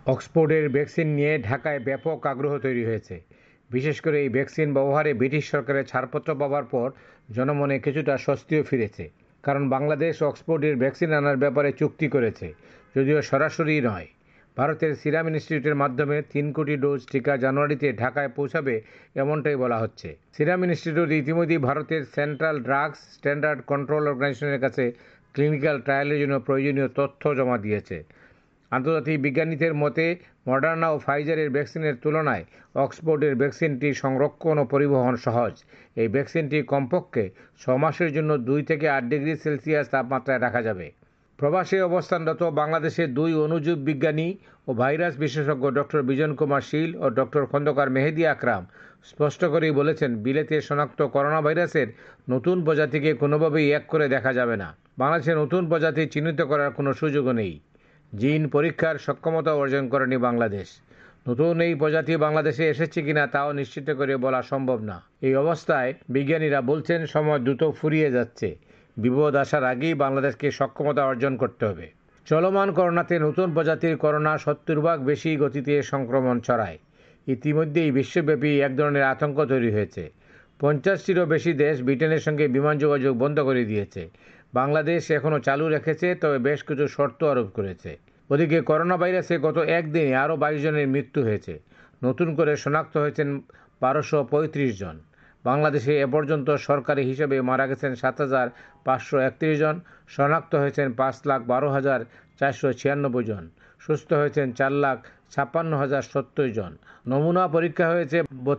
অক্সফোর্ডের vaccine নিয়ে ঢাকায় ব্যাপক আগ্রহ তৈরি হয়েছে। বিশেষ করে এই ভ্যাকসিন ব্যবহারে ব্রিটিশ সরকারের ছাড়পত্র পাওয়ার পর জনমনে কিছুটা স্বস্তিও ফিরেছে। কারণ বাংলাদেশ অক্সফোর্ডের ভ্যাকসিন আনার ব্যাপারে চুক্তি করেছে, যদিও সরাসরি নয়। ভারতের সিরাম ইনস্টিটিউটের মাধ্যমে 3 কোটি ডোজ টিকা জানুয়ারিতে ঢাকায় পৌঁছাবে, এমনটাই বলা হচ্ছে। সিরাম ইনস্টিটিউট ইতিমধ্যেই ভারতের সেন্ট্রাল ড্রাগস স্ট্যান্ডার্ড কন্ট্রোল অর্গানাইজেশনের কাছে ক্লিনিক্যাল ট্রায়ালের জন্য প্রয়োজনীয় তথ্য জমা দিয়েছে। আন্তর্জাতিক বিজ্ঞানীদের মতে মডার্না ও ফাইজারের ভ্যাকসিনের তুলনায় অক্সফোর্ডের ভ্যাকসিনটি সংরক্ষণ ও পরিবহন সহজ। এই ভ্যাকসিনটি কমপক্ষে 6 মাসের জন্য 2 থেকে 8 ডিগ্রি সেলসিয়াস তাপমাত্রায় রাখা যাবে। প্রবাসে অবস্থানরত বাংলাদেশের 2 অণুজীব বিজ্ঞানী ও ভাইরাস বিশেষজ্ঞ ডক্টর বিজন কুমার শীল ও ডক্টর খন্দকার মেহেদী আকরাম স্পষ্ট করেই বলেছেন, বিলেতে শনাক্ত করোনা ভাইরাসের নতুন প্রজাতিকে কোনোভাবেই এক করে দেখা যাবে না। বাংলাদেশের নতুন প্রজাতি চিহ্নিত করার কোনো সুযোগও নেই। জিন পরীক্ষার সক্ষমতা অর্জন করেনি বাংলাদেশ। নতুন এই প্রজাতি বাংলাদেশে এসেছে কিনা তাও নিশ্চিত করে বলা সম্ভব না। এই অবস্থায় বিজ্ঞানীরা বলছেন, সময় দ্রুত ফুরিয়ে যাচ্ছে। বিপদ আসার আগেই বাংলাদেশকে সক্ষমতা অর্জন করতে হবে। চলমান করোনাতে নতুন প্রজাতির করোনা 70 ভাগ বেশি গতিতে সংক্রমণ ছড়ায়। ইতিমধ্যেই বিশ্বব্যাপী এক ধরনের আতঙ্ক তৈরি হয়েছে। 50টিরও বেশি দেশ ব্রিটেনের সঙ্গে বিমান যোগাযোগ বন্ধ করে দিয়েছে। বাংলাদেশ এখনও চালু রেখেছে, তবে বেশ কিছু শর্ত আরোপ করেছে। ওদিকে করোনা ভাইরাসে গত একদিনে আরও 22 জনের মৃত্যু হয়েছে। নতুন করে শনাক্ত হয়েছেন 1235 জন। বাংলাদেশে এ পর্যন্ত সরকারি হিসেবে মারা গেছেন 7,531 জন, শনাক্ত হয়েছেন 5,12,496 জন, সুস্থ হয়েছেন 4,56,070 জন। নমুনা পরীক্ষা হয়েছে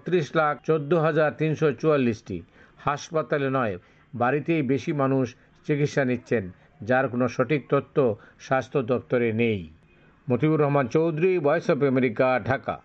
32,14,344টি। হাসপাতালে নয়, বাড়িতেই বেশি মানুষ চিকিৎসা নিচ্ছেন, যার কোনো সঠিক তথ্য স্বাস্থ্য দপ্তরে নেই। Motiur Rahman Chowdhury, Voice of America, Dhaka.